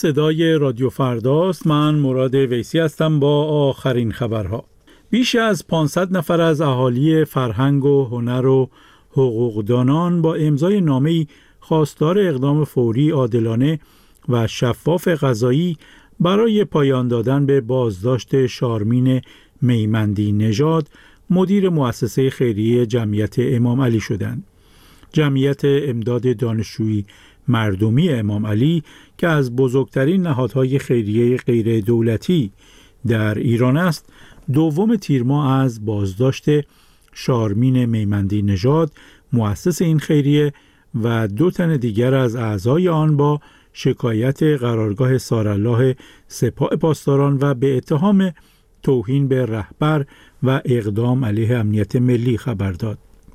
صدای رادیو فرداست. من مراد ویسی هستم با آخرین خبرها. بیش از 500 نفر از اهالی فرهنگ و هنر و حقوقدانان با امضای نامه‌ای خواستار اقدام فوری، عادلانه و شفاف قضایی برای پایان دادن به بازداشت شارمین میمندی نژاد، مدیر مؤسسه خیریه جمعیت امام علی شدند. جمعیت امداد دانشجویی مردمی امام علی که از بزرگترین نهادهای خیریه غیر دولتی در ایران است، دوم تیر ماه از بازداشت شارمین میمندی نژاد، مؤسس این خیریه، و 2 تن دیگر از اعضای آن با شکایت قرارگاه سارالله سپاه پاسداران و به اتهام توهین به رهبر و اقدام علیه امنیت ملی خبر داد.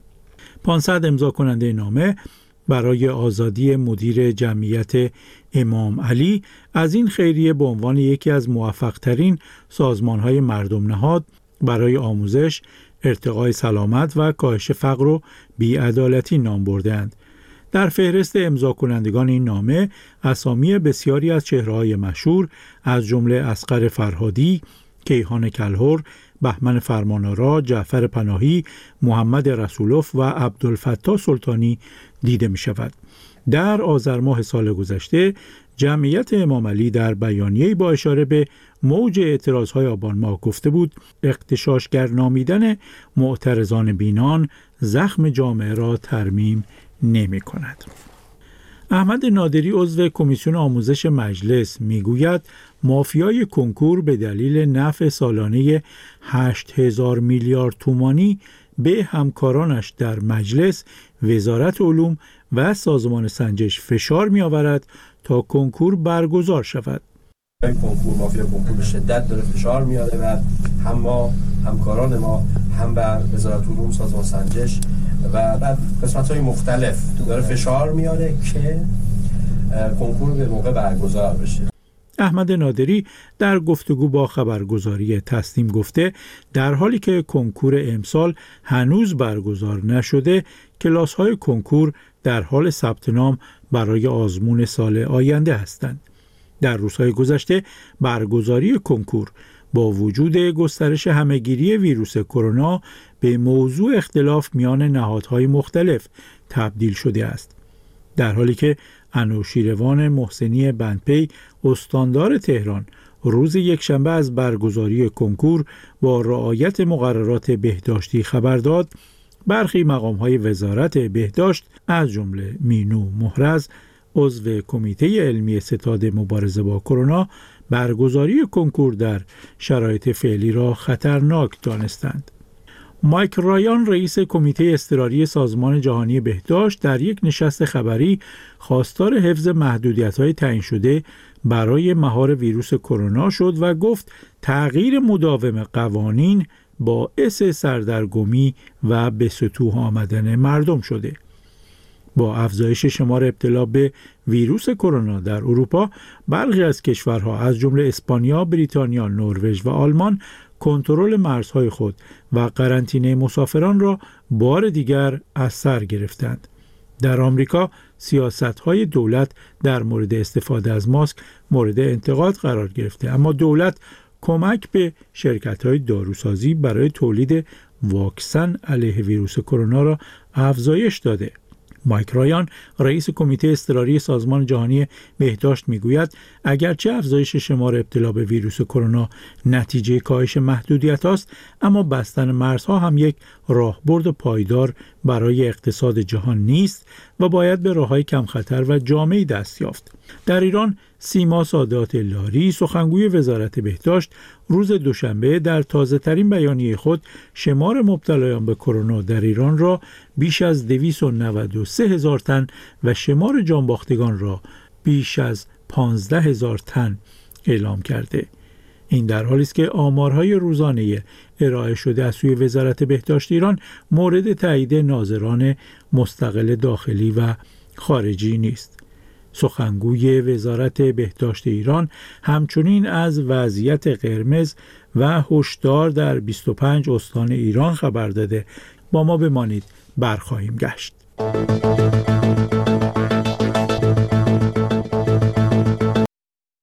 500 امضا کننده نامه برای آزادی مدیر جمعیت امام علی از این خیریه به عنوان یکی از موفق‌ترین سازمان‌های مردم نهاد برای آموزش، ارتقای سلامت و کاهش فقر و بی‌عدالتی نام برده‌اند. در فهرست امضا کنندگان این نامه اسامی بسیاری از چهره‌های مشهور از جمله اصغر فرهادی، کیهان کلهر، بهمن فرمانآرا، جعفر پناهی، محمد رسولوف و عبدالفتاح سلطانی دیده می شود. در آذر ماه سال گذشته جمعیت امام علی در بیانیه‌ای با اشاره به موج اعتراضهای آبان ماه گفته بود اغتشاشگر نامیدن معترضان بینان زخم جامعه را ترمیم نمی کند. احمد نادری عضو کمیسیون آموزش مجلس میگوید مافیای کنکور به دلیل نفع سالانه 8000 میلیارد تومانی به همکارانش در مجلس، وزارت علوم و سازمان سنجش فشار می آورد تا کنکور برگزار شود. کنکور، مافیا کنکور به شدت داره فشار میاره و هم ما، همکاران ما، هم بر وزارت علوم، سازمان سنجش و بعد قسمت‌های مختلف داره فشار میاره که کنکور به موقع برگزار بشه. احمد نادری در گفتگو با خبرگزاری تسنیم گفته در حالی که کنکور امسال هنوز برگزار نشده، کلاس‌های کنکور در حال ثبت نام برای آزمون سال آینده هستند. در روزهای گذشته برگزاری کنکور با وجود گسترش همه‌گیری ویروس کرونا به موضوع اختلاف میان نهادهای مختلف تبدیل شده است. در حالی که انوشیروان محسنی بندپی استاندار تهران روز یکشنبه از برگزاری کنکور با رعایت مقررات بهداشتی خبر داد، برخی مقام‌های وزارت بهداشت از جمله مینو محرز عضو کمیته علمی ستاد مبارزه با کرونا برگزاری کنکور در شرایط فعلی را خطرناک دانستند. مایک رایان رئیس کمیته اضطراری سازمان جهانی بهداشت در یک نشست خبری خواستار حفظ محدودیت‌های تعیین شده برای مهار ویروس کرونا شد و گفت تغییر مداوم قوانین باعث سردرگمی و به سطوح آمدن مردم شده. با افزایش شمار ابتلا به ویروس کرونا در اروپا، برخی از کشورها از جمله اسپانیا، بریتانیا، نروژ و آلمان کنترل مرزهای خود و قرنطینه مسافران را بار دیگر از سر گرفتند. در آمریکا سیاست‌های دولت در مورد استفاده از ماسک مورد انتقاد قرار گرفته، اما دولت کمک به شرکت‌های داروسازی برای تولید واکسن علیه ویروس کرونا را افزایش داده. مایک رایان رئیس کمیته اضطراری سازمان جهانی بهداشت میگوید اگرچه افزایش شمار ابتلا به ویروس کرونا نتیجه کاهش محدودیت است، اما بستن مرزها هم یک راهبرد پایدار برای اقتصاد جهان نیست و باید به راههای کم خطر و جامعی دست یافت. در ایران سیما سادات لاری سخنگوی وزارت بهداشت روز دوشنبه در تازه‌ترین بیانیه خود شمار مبتلایان به کرونا در ایران را بیش از 293,000 تن و شمار جانباختگان را بیش از 15,000 تن اعلام کرده. این در حالی است که آمارهای روزانه ارائه شده از سوی وزارت بهداشت ایران مورد تایید ناظران مستقل داخلی و خارجی نیست. سخنگوی وزارت بهداشت ایران همچنین از وضعیت قرمز و هشدار در 25 استان ایران خبر داده. با ما بمانید، برخواهیم گشت.